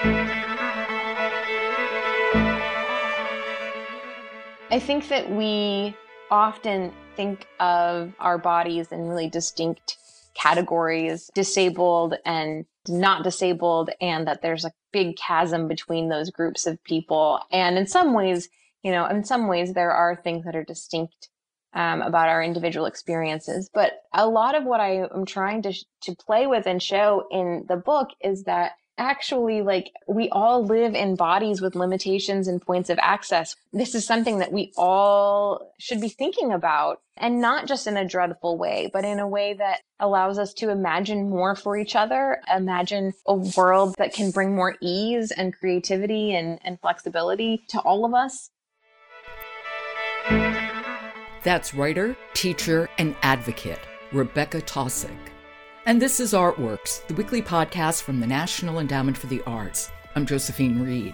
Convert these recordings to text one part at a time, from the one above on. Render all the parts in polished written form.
I think that we often think of our bodies in really distinct categories, disabled and not disabled, and that there's a big chasm between those groups of people. And in some ways, there are things that are distinct about our individual experiences. But a lot of what I am trying to play with and show in the book is that actually, like, we all live in bodies with limitations and points of access. This is something that we all should be thinking about, and not just in a dreadful way, but in a way that allows us to imagine more for each other, imagine a world that can bring more ease and creativity and flexibility to all of us. That's writer, teacher, and advocate Rebecca Taussig. And this is Artworks, the weekly podcast from the National Endowment for the Arts. I'm Josephine Reed.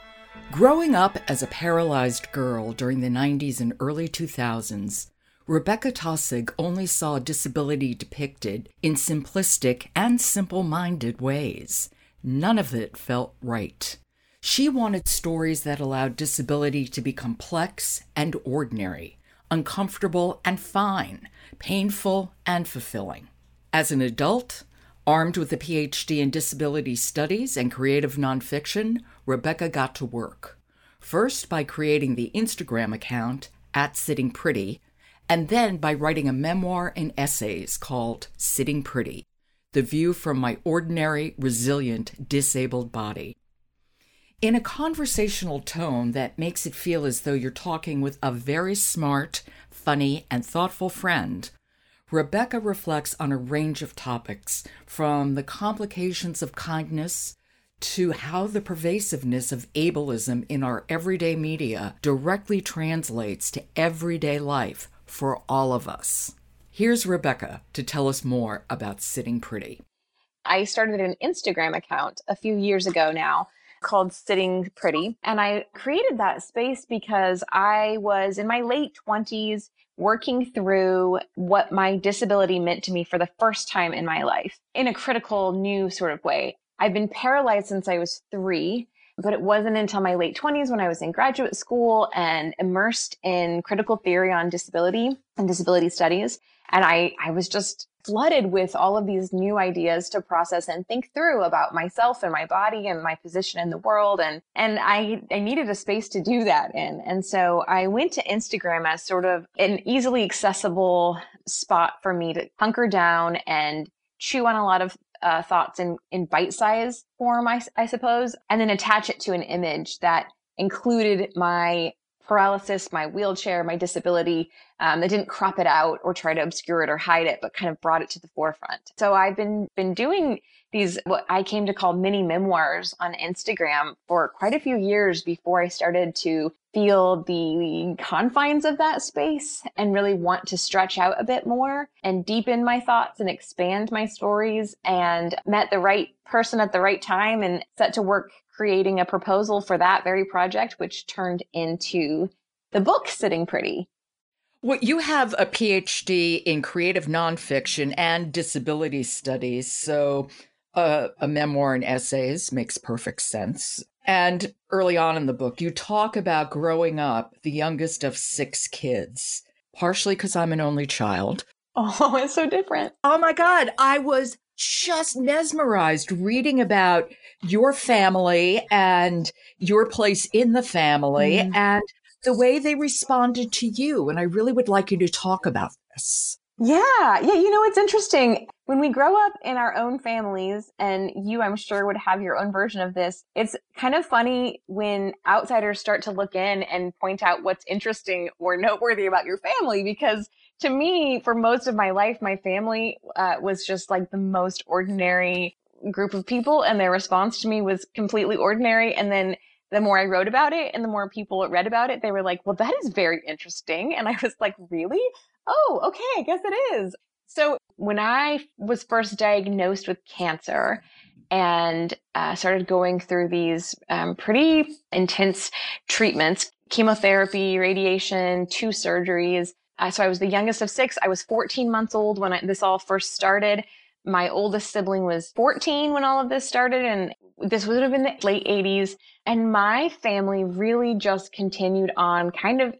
Growing up as a paralyzed girl during the 90s and early 2000s, Rebecca Taussig only saw disability depicted in simplistic and simple-minded ways. None of it felt right. She wanted stories that allowed disability to be complex and ordinary, uncomfortable and fine, painful and fulfilling. As an adult, armed with a PhD in disability studies and creative nonfiction, Rebecca got to work. First by creating the Instagram account @SittingPretty, and then by writing a memoir and essays called Sitting Pretty, The View from My Ordinary, Resilient, Disabled Body. In a conversational tone that makes it feel as though you're talking with a very smart, funny, and thoughtful friend, Rebecca reflects on a range of topics, from the complications of kindness to how the pervasiveness of ableism in our everyday media directly translates to everyday life for all of us. Here's Rebecca to tell us more about Sitting Pretty. I started an Instagram account a few years ago now called Sitting Pretty, and I created that space because I was in my late 20s working through what my disability meant to me for the first time in my life in a critical new sort of way. I've been paralyzed since I was 3, but it wasn't until my late 20s when I was in graduate school and immersed in critical theory on disability and disability studies. And I was just flooded with all of these new ideas to process and think through about myself and my body and my position in the world. And I needed a space to do that in. And so I went to Instagram as sort of an easily accessible spot for me to hunker down and chew on a lot of thoughts in bite-sized form, I suppose, and then attach it to an image that included my paralysis, my wheelchair, my disability, that didn't crop it out or try to obscure it or hide it, but kind of brought it to the forefront. So I've been doing these, what I came to call mini memoirs on Instagram for quite a few years before I started to feel the confines of that space and really want to stretch out a bit more and deepen my thoughts and expand my stories, and met the right person at the right time and set to work creating a proposal for that very project, which turned into the book Sitting Pretty. Well, you have a PhD in creative nonfiction and disability studies, so a memoir and essays makes perfect sense. And early on in the book, you talk about growing up the youngest of 6 kids, partially because I'm an only child. Oh, it's so different. Oh my God, I was just mesmerized reading about your family and your place in the family and the way they responded to you. And I really would like you to talk about this. Yeah. It's interesting. When we grow up in our own families, and you, I'm sure, would have your own version of this, it's kind of funny when outsiders start to look in and point out what's interesting or noteworthy about your family, because to me, for most of my life, my family was just like the most ordinary group of people, and their response to me was completely ordinary. And then the more I wrote about it and the more people read about it, they were like, well, that is very interesting. And I was like, really? Oh, okay, I guess it is. So when I was first diagnosed with cancer and started going through these pretty intense treatments, chemotherapy, radiation, 2 surgeries. So I was the youngest of 6. I was 14 months old when this all first started. My oldest sibling was 14 when all of this started. And this would have been the late 80s. And my family really just continued on kind of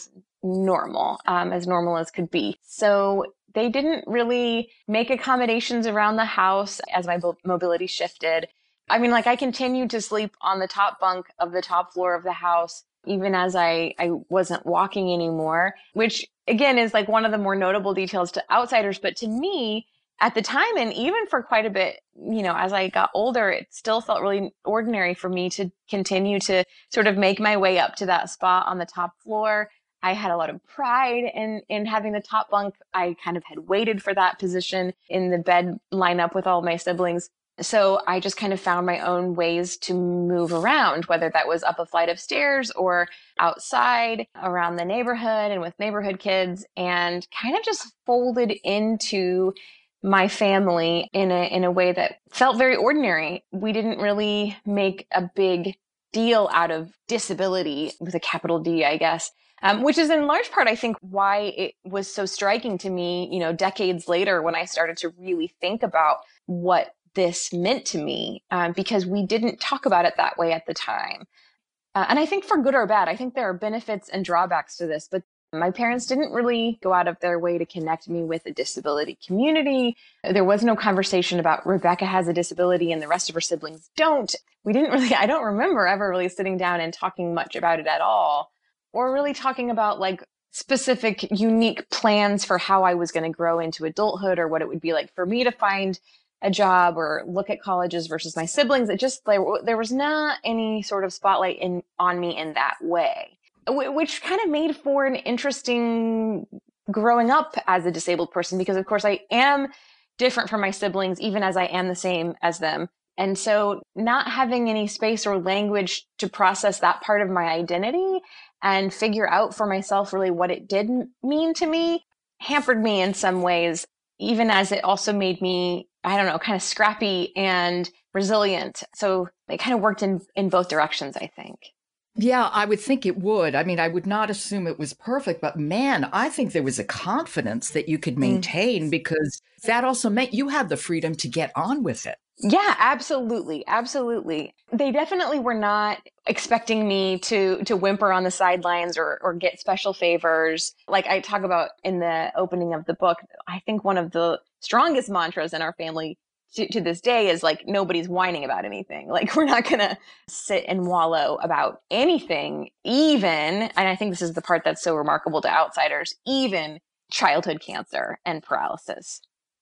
as normal as could be. So they didn't really make accommodations around the house as my mobility shifted. I mean, like I continued to sleep on the top bunk of the top floor of the house, even as I wasn't walking anymore, which again is like one of the more notable details to outsiders. But to me, at the time, and even for quite a bit, as I got older, it still felt really ordinary for me to continue to sort of make my way up to that spot on the top floor. I had a lot of pride in having the top bunk. I kind of had waited for that position in the bed lineup with all my siblings. So I just kind of found my own ways to move around, whether that was up a flight of stairs or outside around the neighborhood and with neighborhood kids, and kind of just folded into my family in a way that felt very ordinary. We didn't really make a big deal out of disability with a capital D, I guess. Which is in large part, I think, why it was so striking to me, decades later when I started to really think about what this meant to me, because we didn't talk about it that way at the time. And I think for good or bad, I think there are benefits and drawbacks to this, but my parents didn't really go out of their way to connect me with the disability community. There was no conversation about Rebecca has a disability and the rest of her siblings don't. I don't remember ever really sitting down and talking much about it at all, or really talking about like specific unique plans for how I was going to grow into adulthood, or what it would be like for me to find a job or look at colleges versus my siblings. It just, there was not any sort of spotlight on me in that way, which kind of made for an interesting growing up as a disabled person, because of course I am different from my siblings, even as I am the same as them. And so not having any space or language to process that part of my identity and figure out for myself really what it did mean to me hampered me in some ways, even as it also made me, I don't know, kind of scrappy and resilient. So it kind of worked in both directions, I think. Yeah, I would think it would. I mean, I would not assume it was perfect, but man, I think there was a confidence that you could maintain because that also meant you had the freedom to get on with it. Yeah, absolutely. Absolutely. They definitely were not expecting me to whimper on the sidelines or get special favors. Like I talk about in the opening of the book, I think one of the strongest mantras in our family to this day is like, nobody's whining about anything. Like we're not going to sit and wallow about anything, even, and I think this is the part that's so remarkable to outsiders, even childhood cancer and paralysis.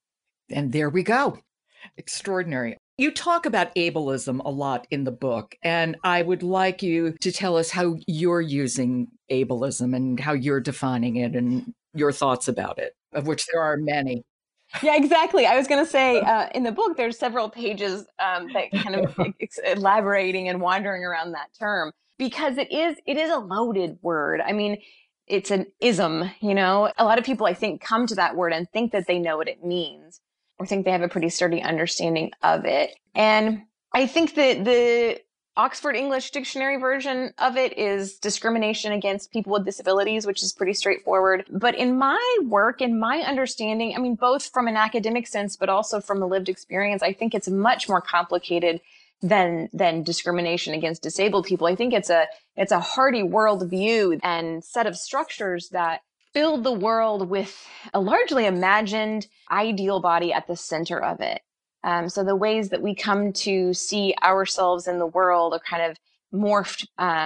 And there we go. Extraordinary. You talk about ableism a lot in the book, and I would like you to tell us how you're using ableism and how you're defining it and your thoughts about it, of which there are many. Yeah, exactly. I was going to say in the book, there's several pages that kind of elaborating and wandering around that term, because it is a loaded word. I mean, it's an ism, a lot of people, I think, come to that word and think that they know what it means, or think they have a pretty sturdy understanding of it. And I think that the Oxford English Dictionary version of it is discrimination against people with disabilities, which is pretty straightforward. But in my work, in my understanding, I mean, both from an academic sense, but also from a lived experience, I think it's much more complicated than discrimination against disabled people. I think it's a hardy worldview and set of structures that build the world with a largely imagined ideal body at the center of it. So the ways that we come to see ourselves in the world are kind of morphed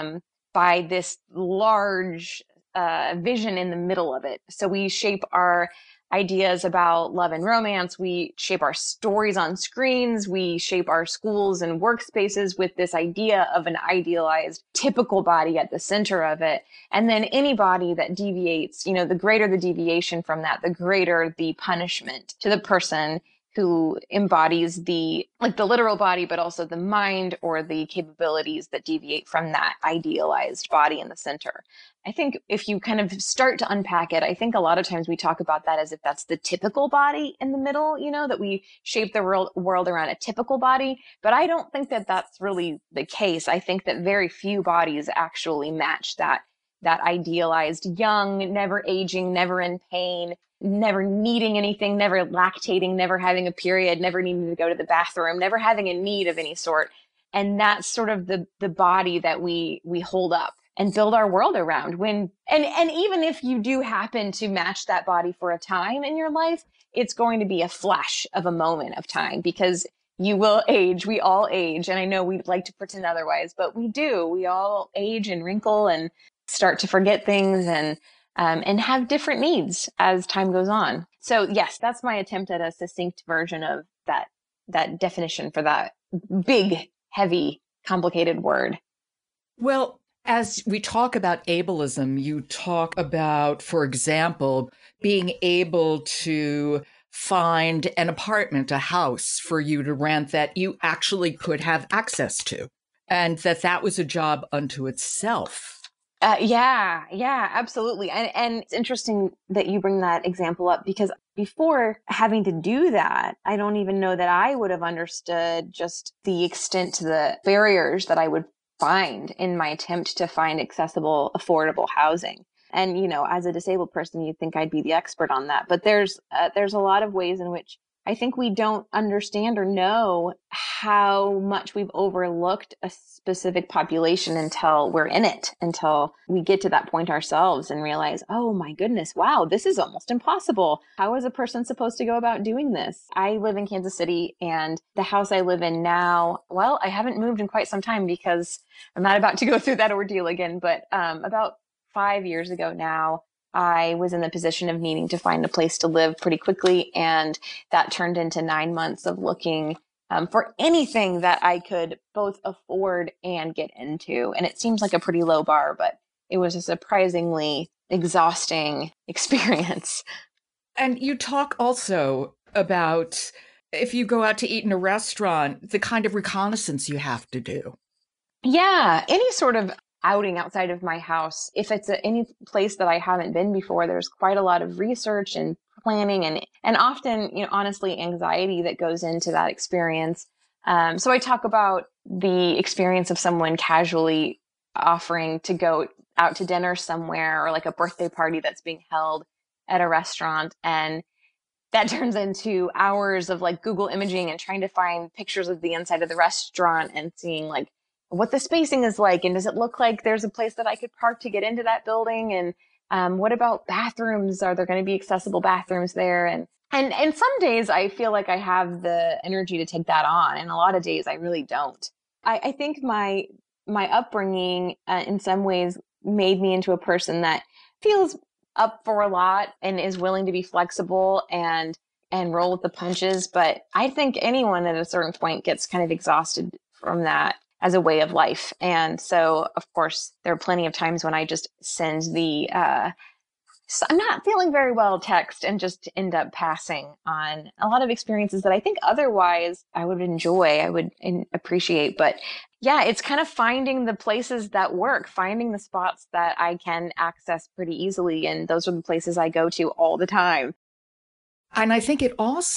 by this large vision in the middle of it. So we shape our ideas about love and romance. We shape our stories on screens. We shape our schools and workspaces with this idea of an idealized, typical body at the center of it. And then any body that deviates, the greater the deviation from that, the greater the punishment to the person who embodies the literal body, but also the mind or the capabilities that deviate from that idealized body in the center. I think if you kind of start to unpack it, I think a lot of times we talk about that as if that's the typical body in the middle, that we shape the world around a typical body. But I don't think that that's really the case. I think that very few bodies actually match that idealized young, never aging, never in pain, never needing anything, never lactating, never having a period, never needing to go to the bathroom, never having a need of any sort. And that's sort of the body that we hold up and build our world around. And even if you do happen to match that body for a time in your life, it's going to be a flash of a moment of time, because you will age. We all age. And I know we like to pretend otherwise, but we do. We all age and wrinkle and start to forget things and have different needs as time goes on. So yes, that's my attempt at a succinct version of that definition for that big, heavy, complicated word. Well, as we talk about ableism, you talk about, for example, being able to find an apartment, a house for you to rent that you actually could have access to, and that was a job unto itself. Yeah, absolutely. And it's interesting that you bring that example up, because before having to do that, I don't even know that I would have understood just the extent to the barriers that I would find in my attempt to find accessible, affordable housing. And, as a disabled person, you'd think I'd be the expert on that. But there's a lot of ways in which I think we don't understand or know how much we've overlooked a specific population until we're in it, until we get to that point ourselves and realize, oh my goodness, wow, this is almost impossible. How is a person supposed to go about doing this? I live in Kansas City, and the house I live in now, well, I haven't moved in quite some time because I'm not about to go through that ordeal again, but about 5 years ago now, I was in the position of needing to find a place to live pretty quickly. And that turned into 9 months of looking for anything that I could both afford and get into. And it seems like a pretty low bar, but it was a surprisingly exhausting experience. And you talk also about, if you go out to eat in a restaurant, the kind of reconnaissance you have to do. Yeah, any sort of outing outside of my house, if it's any place that I haven't been before, there's quite a lot of research and planning and often, honestly, anxiety that goes into that experience. So I talk about the experience of someone casually offering to go out to dinner somewhere, or like a birthday party that's being held at a restaurant, and that turns into hours of like Google imaging and trying to find pictures of the inside of the restaurant and seeing like what the spacing is like, and does it look like there's a place that I could park to get into that building, and what about bathrooms? Are there going to be accessible bathrooms there? And some days I feel like I have the energy to take that on, and a lot of days I really don't. I think my upbringing in some ways made me into a person that feels up for a lot and is willing to be flexible and roll with the punches. But I think anyone at a certain point gets kind of exhausted from that as a way of life. And so, of course, there are plenty of times when I just send the I'm not feeling very well text and just end up passing on a lot of experiences that I think otherwise I would enjoy, I would appreciate. But yeah, it's kind of finding the places that work, finding the spots that I can access pretty easily. And those are the places I go to all the time. And I think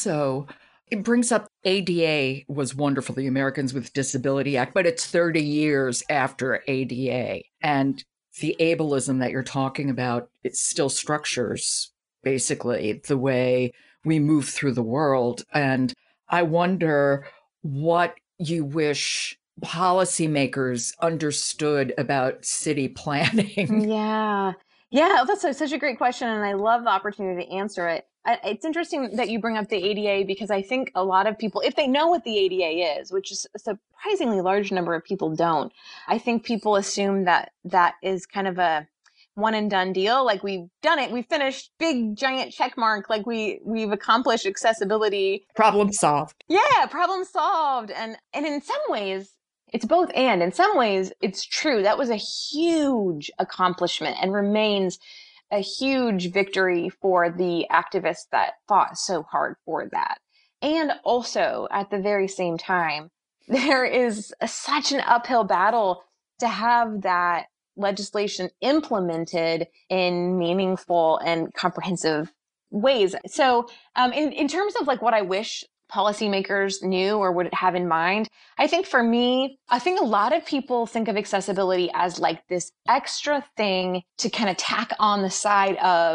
it brings up ADA was wonderful, the Americans with Disability Act, but it's 30 years after ADA. And the ableism that you're talking about, it still structures basically the way we move through the world. And I wonder what you wish policymakers understood about city planning. Yeah, that's such a great question. And I love the opportunity to answer it. It's interesting that you bring up the ADA, because I think a lot of people, if they know what the ADA is, which is a surprisingly large number of people don't, I think people assume that is kind of a one and done deal. Like, we've done it, we've finished, big giant check mark, like we've accomplished accessibility. Problem solved. Yeah, problem solved. And in some ways, it's both and. In some ways, it's true. That was a huge accomplishment and remains a huge victory for the activists that fought so hard for that. And also, at the very same time, there is such an uphill battle to have that legislation implemented in meaningful and comprehensive ways. So in terms of like what I wish policymakers knew or would have in mind, I think for me, I think a lot of people think of accessibility as like this extra thing to kind of tack on the side of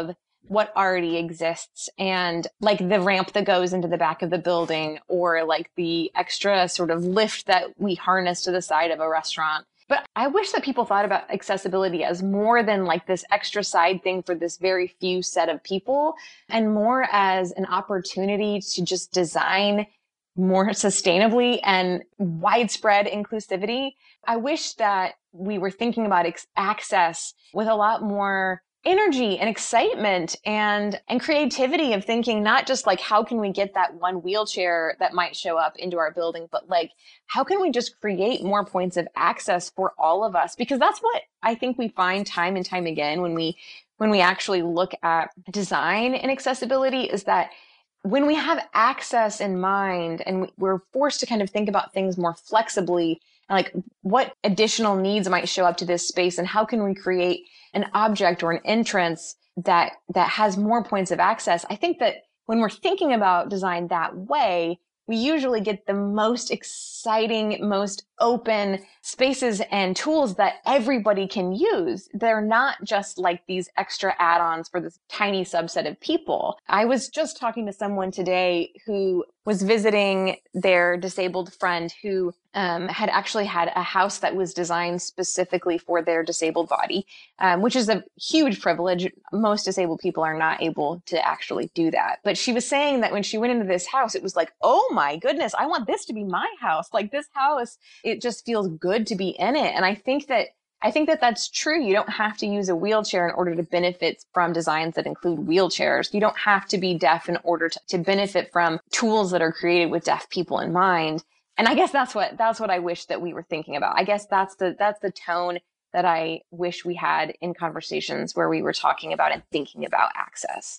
what already exists, and like the ramp that goes into the back of the building, or like the extra sort of lift that we harness to the side of a restaurant. But I wish that people thought about accessibility as more than like this extra side thing for this very few set of people, and more as an opportunity to just design more sustainably and widespread inclusivity. I wish that we were thinking about access with a lot more energy and excitement and creativity, of thinking not just like, how can we get that one wheelchair that might show up into our building, but like, how can we just create more points of access for all of us? Because that's what I think we find time and time again when we actually look at design and accessibility, is that when we have access in mind and we're forced to kind of think about things more flexibly, like what additional needs might show up to this space, and how can we create an object or an entrance that has more points of access. I think that when we're thinking about design that way, we usually get the most exciting, most open spaces and tools that everybody can use. They're not just like these extra add-ons for this tiny subset of people. I was just talking to someone today who was visiting their disabled friend who had actually had a house that was designed specifically for their disabled body, which is a huge privilege. Most disabled people are not able to actually do that. But she was saying that when she went into this house, it was like, oh my goodness, I want this to be my house. Like this house, it just feels good to be in it. And I think that that's true. You don't have to use a wheelchair in order to benefit from designs that include wheelchairs. You don't have to be deaf in order to benefit from tools that are created with deaf people in mind. And I guess that's what I wish that we were thinking about. I guess that's the tone that I wish we had in conversations where we were talking about and thinking about access.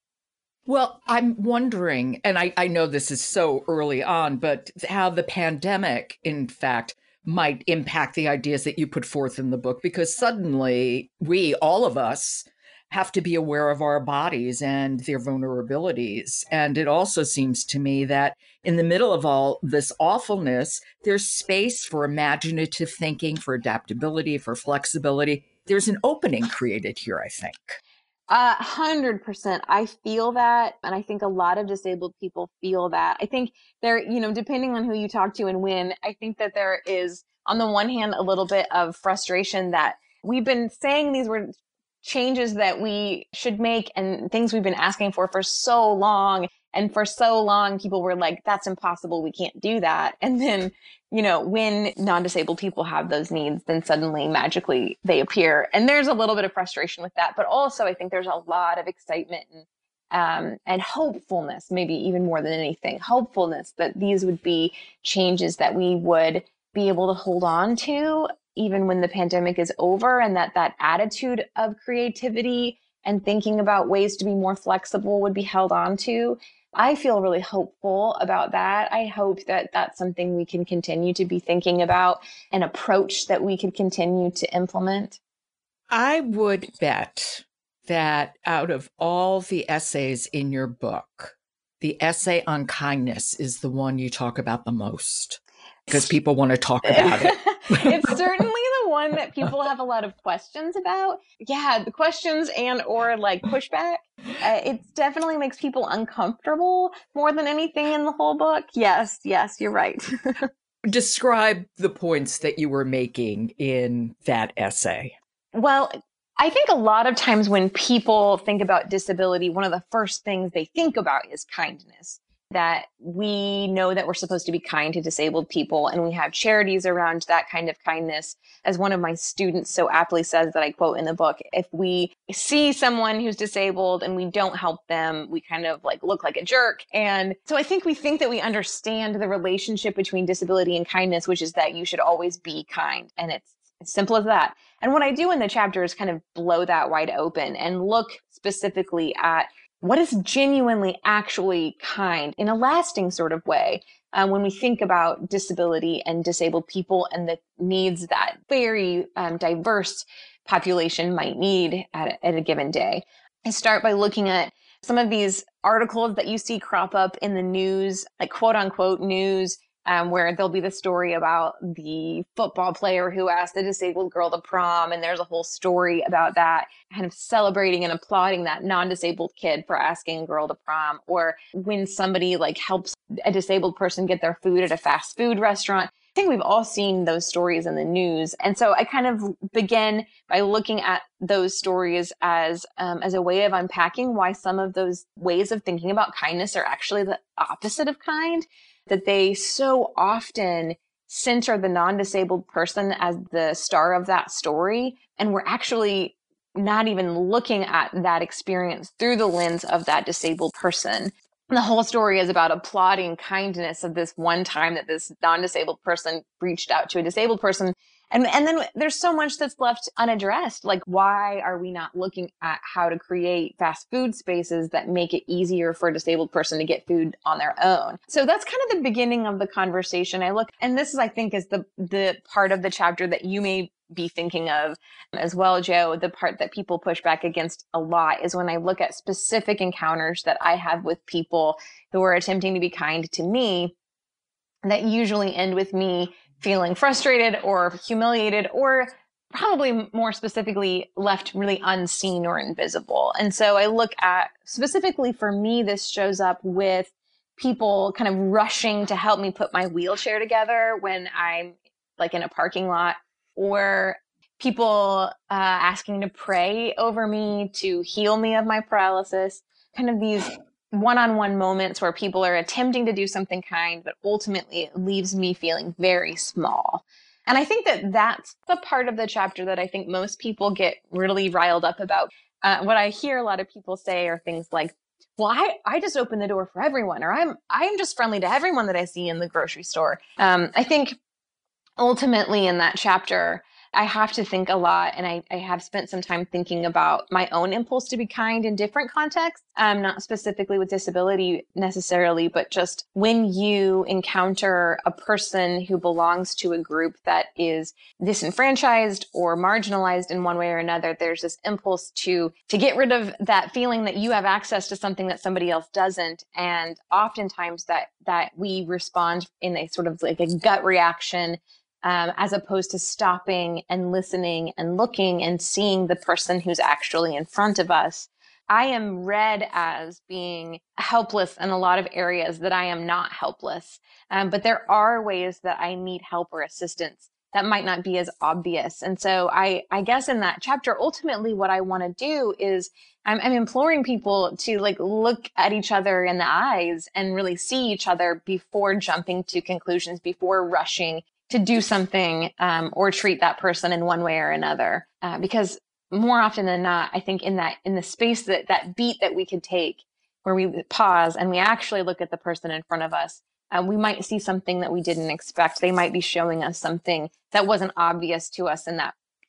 Well, I'm wondering, and I know this is so early on, but how the pandemic, in fact, might impact the ideas that you put forth in the book, because suddenly all of us, have to be aware of our bodies and their vulnerabilities. And it also seems to me that in the middle of all this awfulness, there's space for imaginative thinking, for adaptability, for flexibility. There's an opening created here, I think. 100%. I feel that. And I think a lot of disabled people feel that. I think there, depending on who you talk to and when, I think that there is, on the one hand, a little bit of frustration that we've been saying these were changes that we should make and things we've been asking for so long. And for so long, people were like, that's impossible. We can't do that. And then, when non-disabled people have those needs, then suddenly magically they appear. And there's a little bit of frustration with that. But also, I think there's a lot of excitement and hopefulness, maybe even more than anything, hopefulness that these would be changes that we would be able to hold on to even when the pandemic is over, and that attitude of creativity and thinking about ways to be more flexible would be held on to. I feel really hopeful about that. I hope that that's something we can continue to be thinking about, an approach that we could continue to implement. I would bet that out of all the essays in your book, the essay on kindness is the one you talk about the most, because people want to talk about it. It's certainly the one that people have a lot of questions about. Yeah, the questions and or like pushback. It definitely makes people uncomfortable more than anything in the whole book. Yes, you're right. Describe the points that you were making in that essay. Well, I think a lot of times when people think about disability, one of the first things they think about is kindness. That we know that we're supposed to be kind to disabled people, and we have charities around that kind of kindness. As one of my students so aptly says, that I quote in the book, if we see someone who's disabled and we don't help them, we kind of like look like a jerk. And so I think we think that we understand the relationship between disability and kindness, which is that you should always be kind. And it's as simple as that. And what I do in the chapter is kind of blow that wide open and look specifically at what is genuinely actually kind in a lasting sort of way when we think about disability and disabled people and the needs that very diverse population might need at a given day. I start by looking at some of these articles that you see crop up in the news, like quote unquote news, where there'll be the story about the football player who asked the disabled girl to prom. And there's a whole story about that, kind of celebrating and applauding that non-disabled kid for asking a girl to prom. Or when somebody like helps a disabled person get their food at a fast food restaurant. I think we've all seen those stories in the news. And so I kind of begin by looking at those stories as a way of unpacking why some of those ways of thinking about kindness are actually the opposite of kind, that they so often center the non-disabled person as the star of that story. And we're actually not even looking at that experience through the lens of that disabled person. The whole story is about applauding kindness of this one time that this non-disabled person reached out to a disabled person. And then there's so much that's left unaddressed. Like, why are we not looking at how to create fast food spaces that make it easier for a disabled person to get food on their own? So that's kind of the beginning of the conversation. And this is, I think, is the part of the chapter that you may be thinking of as well, Joe. The part that people push back against a lot is when I look at specific encounters that I have with people who are attempting to be kind to me, that usually end with me feeling frustrated or humiliated, or probably more specifically left really unseen or invisible. And so I look at, specifically for me, this shows up with people kind of rushing to help me put my wheelchair together when I'm like in a parking lot, or people asking to pray over me to heal me of my paralysis, kind of these one-on-one moments where people are attempting to do something kind, but ultimately it leaves me feeling very small. And I think that that's the part of the chapter that I think most people get really riled up about. What I hear a lot of people say are things like, well, I just open the door for everyone, or I'm just friendly to everyone that I see in the grocery store. I think ultimately in that chapter, I have to think a lot, and I have spent some time thinking about my own impulse to be kind in different contexts, not specifically with disability necessarily, but just when you encounter a person who belongs to a group that is disenfranchised or marginalized in one way or another, there's this impulse to get rid of that feeling that you have access to something that somebody else doesn't. And oftentimes that we respond in a sort of like a gut reaction, as opposed to stopping and listening and looking and seeing the person who's actually in front of us. I am read as being helpless in a lot of areas that I am not helpless. But there are ways that I need help or assistance that might not be as obvious. And so I guess in that chapter, ultimately what I want to do is I'm imploring people to like look at each other in the eyes and really see each other before jumping to conclusions, before rushing to do something or treat that person in one way or another. Because more often than not, I think in the space that beat that we could take, where we pause and we actually look at the person in front of us, we might see something that we didn't expect. They might be showing us something that wasn't obvious to us in that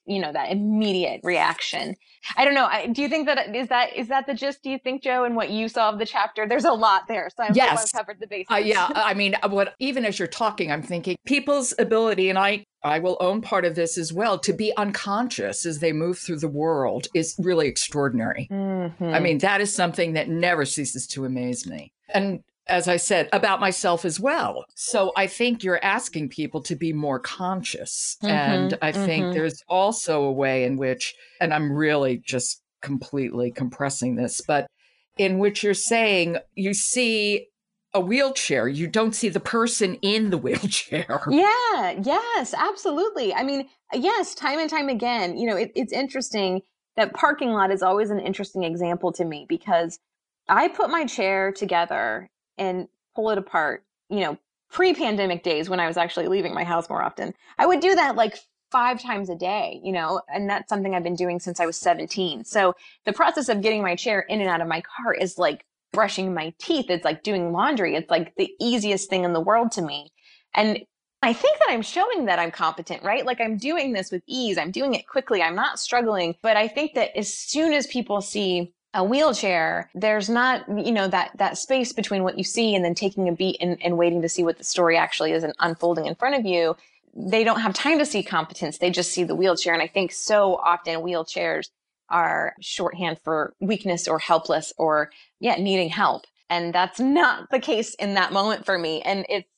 immediate reaction. I don't know. Do you think that is that the gist, do you think, Joe, and what you saw of the chapter? There's a lot there. So I hope I've covered the bases. Yeah. I mean, even as you're talking, I'm thinking people's ability, and I will own part of this as well, to be unconscious as they move through the world is really extraordinary. Mm-hmm. I mean, that is something that never ceases to amaze me. And as I said, about myself as well. So I think you're asking people to be more conscious. Mm-hmm, and I think there's also a way in which, and I'm really just completely compressing this, but in which you're saying you see a wheelchair, you don't see the person in the wheelchair. Yeah, yes, absolutely. I mean, yes, time and time again, it's interesting that parking lot is always an interesting example to me, because I put my chair together and pull it apart, pre-pandemic days when I was actually leaving my house more often. I would do that like 5 times a day, and that's something I've been doing since I was 17. So the process of getting my chair in and out of my car is like brushing my teeth. It's like doing laundry. It's like the easiest thing in the world to me. And I think that I'm showing that I'm competent, right? Like I'm doing this with ease. I'm doing it quickly. I'm not struggling. But I think that as soon as people see a wheelchair, there's not, that space between what you see and then taking a beat and waiting to see what the story actually is and unfolding in front of you. They don't have time to see competence. They just see the wheelchair. And I think so often wheelchairs are shorthand for weakness or helpless or needing help. And that's not the case in that moment for me. And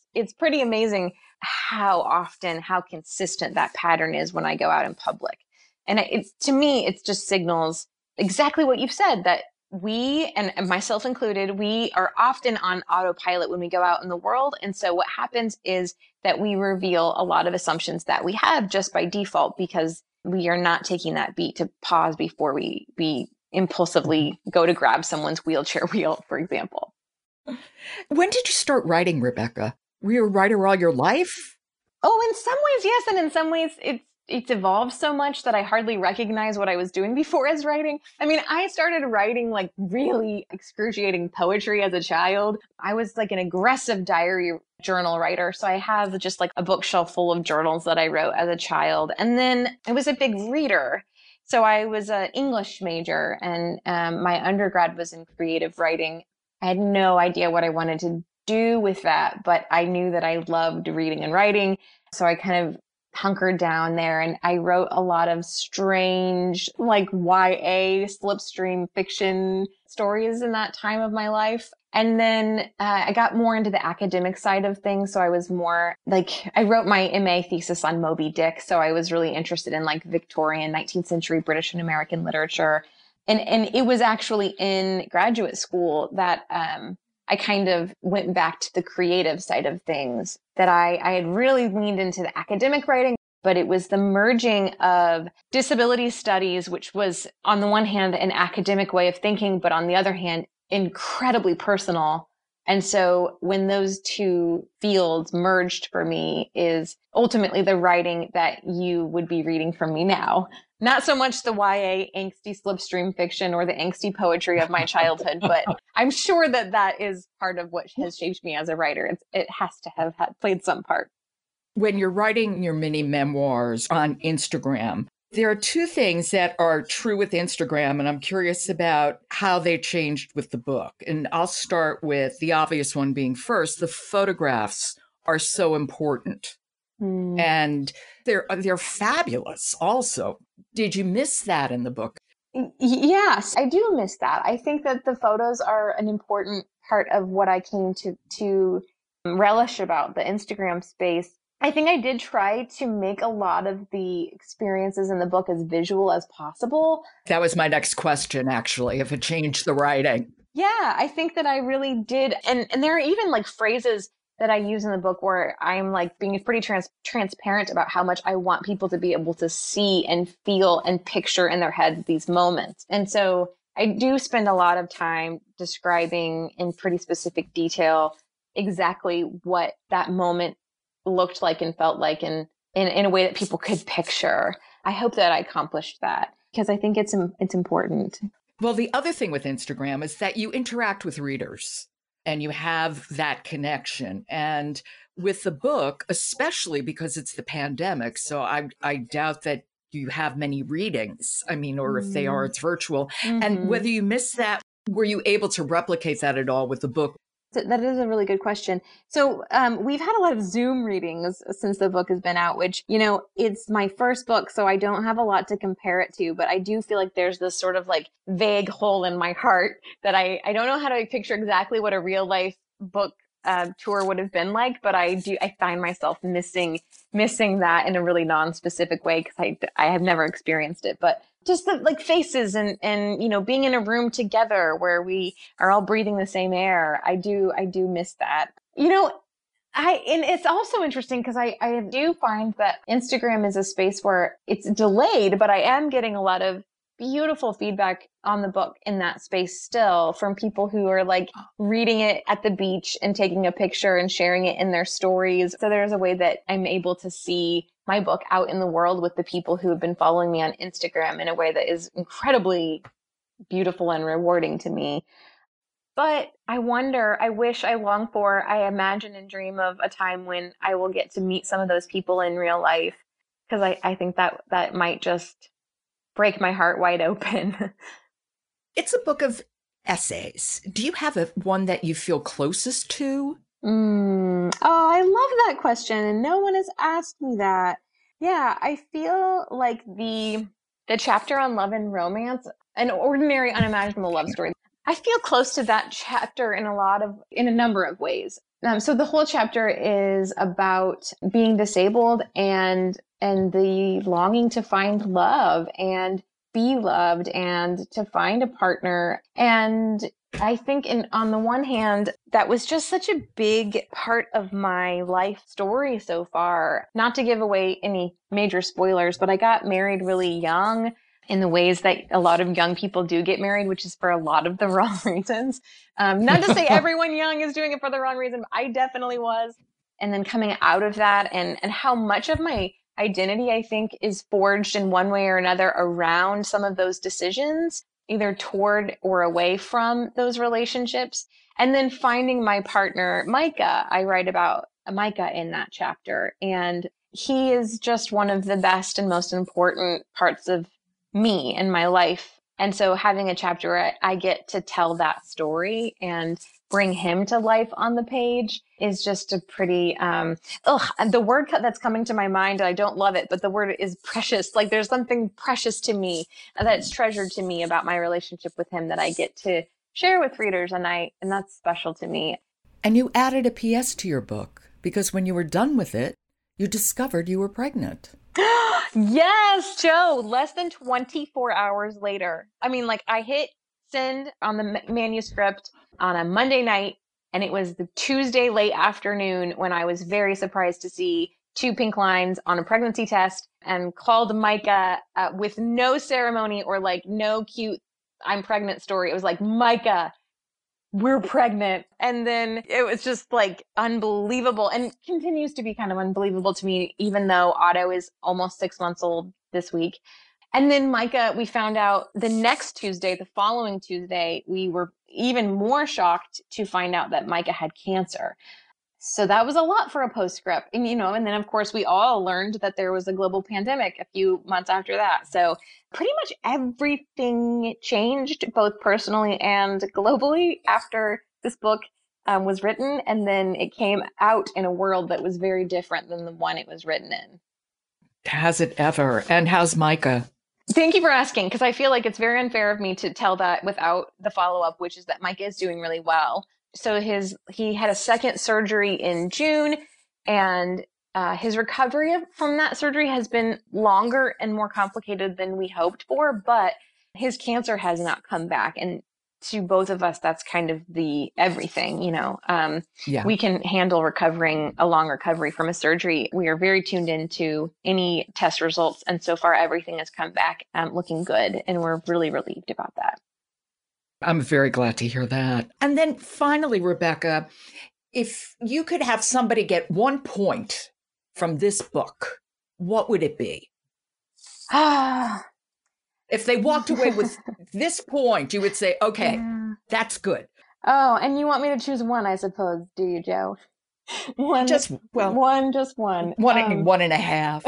it's pretty amazing how often, how consistent that pattern is when I go out in public. And to me, it just signals exactly what you've said, that we, and myself included, we are often on autopilot when we go out in the world. And so what happens is that we reveal a lot of assumptions that we have just by default, because we are not taking that beat to pause before we impulsively go to grab someone's wheelchair wheel, for example. When did you start writing, Rebecca? Were you a writer all your life? Oh, in some ways, yes. And in some ways, it's evolved so much that I hardly recognize what I was doing before as writing. I mean, I started writing like really excruciating poetry as a child. I was like an aggressive diary journal writer. So I have just like a bookshelf full of journals that I wrote as a child. And then I was a big reader. So I was an English major, and my undergrad was in creative writing. I had no idea what I wanted to do with that, but I knew that I loved reading and writing. So I kind of hunkered down there, and I wrote a lot of strange, like YA slipstream fiction stories in that time of my life. And then I got more into the academic side of things. So I was more like, I wrote my MA thesis on Moby Dick. So I was really interested in like Victorian 19th century British and American literature. And it was actually in graduate school that I kind of went back to the creative side of things, that I had really leaned into the academic writing, but it was the merging of disability studies, which was on the one hand an academic way of thinking, but on the other hand, incredibly personal. And so when those two fields merged for me is ultimately the writing that you would be reading from me now. Not so much the YA angsty slipstream fiction or the angsty poetry of my childhood, but I'm sure that that is part of what has shaped me as a writer. It has to have played some part. When you're writing your mini memoirs on Instagram, there are two things that are true with Instagram, and I'm curious about how they changed with the book. And I'll start with the obvious one being first. The photographs are so important. And they're fabulous also. Did you miss that in the book? Yes, I do miss that. I think that the photos are an important part of what I came to relish about the Instagram space. I think I did try to make a lot of the experiences in the book as visual as possible. That was my next question, actually, if it changed the writing. Yeah, I think that I really did. And there are even like phrases that I use in the book where I'm like being pretty transparent about how much I want people to be able to see and feel and picture in their heads these moments. And so I do spend a lot of time describing in pretty specific detail exactly what that moment looked like and felt like in a way that people could picture. I hope that I accomplished that because I think it's important. Well, the other thing with Instagram is that you interact with readers and you have that connection. And with the book, especially because it's the pandemic, so I doubt that you have many readings. I mean, or if they are, it's virtual. Mm-hmm. And whether you miss that, were you able to replicate that at all with the book? That is a really good question. So we've had a lot of Zoom readings since the book has been out, which, you know, it's my first book, so I don't have a lot to compare it to, but I do feel like there's this sort of like vague hole in my heart that I don't know how to picture exactly what a real life book tour would have been like, but I find myself missing that in a really non-specific way because I have never experienced it. But just the like faces and you know, being in a room together where we are all breathing the same air. I do miss that. You know, and it's also interesting because I do find that Instagram is a space where it's delayed, but I am getting a lot of beautiful feedback on the book in that space still from people who are like reading it at the beach and taking a picture and sharing it in their stories. So there's a way that I'm able to see my book out in the world with the people who have been following me on Instagram in a way that is incredibly beautiful and rewarding to me. But I wonder, I wish, I long for, I imagine and dream of a time when I will get to meet some of those people in real life, because I think that might just break my heart wide open. It's a book of essays. Do you have one that you feel closest to? Oh, I love that question, and no one has asked me that. Yeah, I feel like the chapter on love and romance, an ordinary, unimaginable love story. I feel close to that chapter in a number of ways. So the whole chapter is about being disabled and the longing to find love and be loved and to find a partner. And I think on the one hand, that was just such a big part of my life story so far. Not to give away any major spoilers, but I got married really young in the ways that a lot of young people do get married, which is for a lot of the wrong reasons. Not to say everyone young is doing it for the wrong reason, but I definitely was. And then coming out of that and how much of my identity, I think, is forged in one way or another around some of those decisions, either toward or away from those relationships. And then finding my partner, Micah. I write about Micah in that chapter. And he is just one of the best and most important parts of me and my life. And so having a chapter where I get to tell that story and bring him to life on the page is just a pretty, the word that's coming to my mind, I don't love it, but the word is precious. Like there's something precious to me that's treasured to me about my relationship with him that I get to share with readers. And that's special to me. And you added a PS to your book because when you were done with it, you discovered you were pregnant. Yes, Joe, less than 24 hours later. I mean, like I hit send on the manuscript on a Monday night, and it was the Tuesday late afternoon when I was very surprised to see 2 pink lines on a pregnancy test and called Micah with no ceremony or like no cute I'm pregnant story. It was like, Micah, we're pregnant. And then it was just like unbelievable and continues to be kind of unbelievable to me, even though Otto is almost 6 months old this week. And then Micah, we found out the next Tuesday, the following Tuesday, we were even more shocked to find out that Micah had cancer. So that was a lot for a postscript. And, and then of course we all learned that there was a global pandemic a few months after that. So pretty much everything changed both personally and globally after this book was written. And then it came out in a world that was very different than the one it was written in. Has it ever? And how's Micah? Thank you for asking, because I feel like it's very unfair of me to tell that without the follow-up, which is that Micah is doing really well. So he had a second surgery in June, and his recovery from that surgery has been longer and more complicated than we hoped for, but his cancer has not come back. And to both of us, that's kind of the everything, Yeah. We can handle a long recovery from a surgery. We are very tuned into any test results. And so far, everything has come back looking good. And we're really relieved about that. I'm very glad to hear that. And then finally, Rebecca, if you could have somebody get 1 point from this book, what would it be? If they walked away with this point, you would say, okay, yeah, that's good. Oh, and you want me to choose one, I suppose, do you, Joe? One. Just one. One and a half.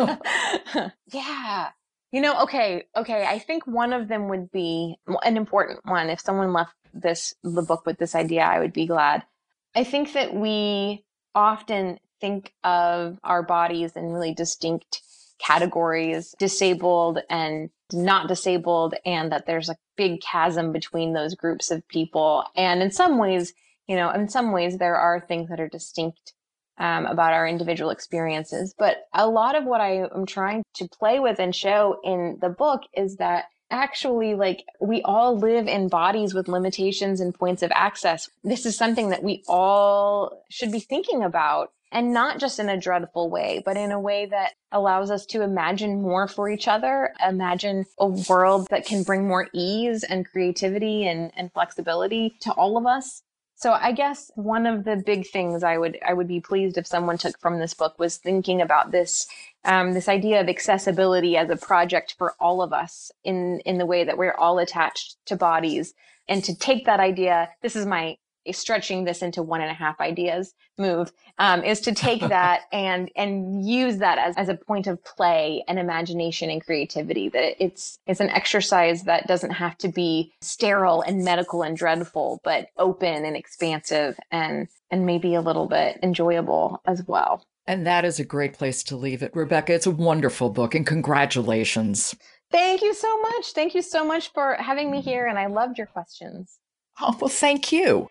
Yeah. Okay. I think one of them would be an important one. If someone left the book with this idea, I would be glad. I think that we often think of our bodies in really distinct categories, disabled and not disabled, and that there's a big chasm between those groups of people. And in some ways, there are things that are distinct about our individual experiences. But a lot of what I am trying to play with and show in the book is that actually, like, we all live in bodies with limitations and points of access. This is something that we all should be thinking about, and not just in a dreadful way, but in a way that allows us to imagine more for each other, imagine a world that can bring more ease and creativity and flexibility to all of us. So I guess one of the big things I would be pleased if someone took from this book was thinking about this idea of accessibility as a project for all of us in the way that we're all attached to bodies, and to take that idea. This is my stretching this into 1.5 ideas move, is to take that and use that as a point of play and imagination and creativity, that it's an exercise that doesn't have to be sterile and medical and dreadful, but open and expansive and maybe a little bit enjoyable as well. And that is a great place to leave it. Rebecca, it's a wonderful book, and congratulations. Thank you so much. Thank you so much for having me here, and I loved your questions. Oh, well, thank you.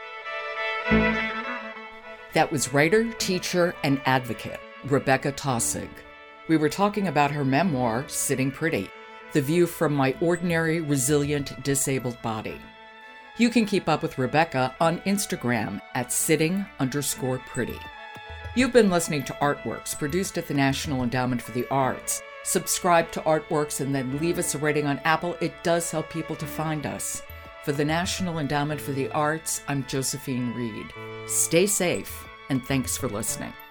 That was writer, teacher, and advocate Rebecca Taussig. We were talking about her memoir, Sitting Pretty, The View from My Ordinary, Resilient, Disabled Body. You can keep up with Rebecca on Instagram at sitting_pretty. You've been listening to Artworks, produced at the National Endowment for the Arts. Subscribe to Artworks and then leave us a rating on Apple. It does help people to find us. For the National Endowment for the Arts, I'm Josephine Reed. Stay safe, and thanks for listening.